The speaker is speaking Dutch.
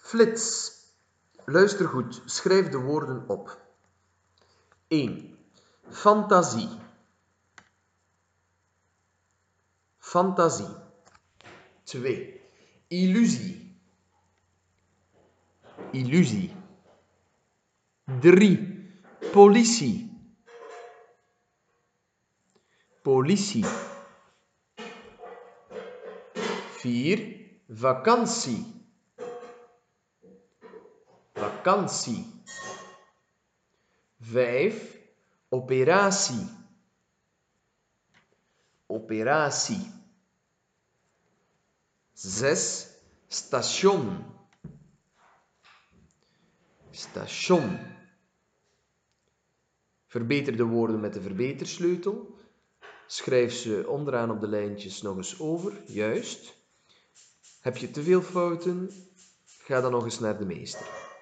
Flits. Luister goed, schrijf de woorden op. 1. Fantasie. Fantasie. 2. Illusie. Illusie. 3. Politie. Politie. 4. Vakantie. Vakantie. 5. Operatie. Operatie. 6. Station. Station. Verbeter de woorden met de verbetersleutel. Schrijf ze onderaan op de lijntjes nog eens over. Juist. Heb je te veel fouten? Ga dan nog eens naar de meester.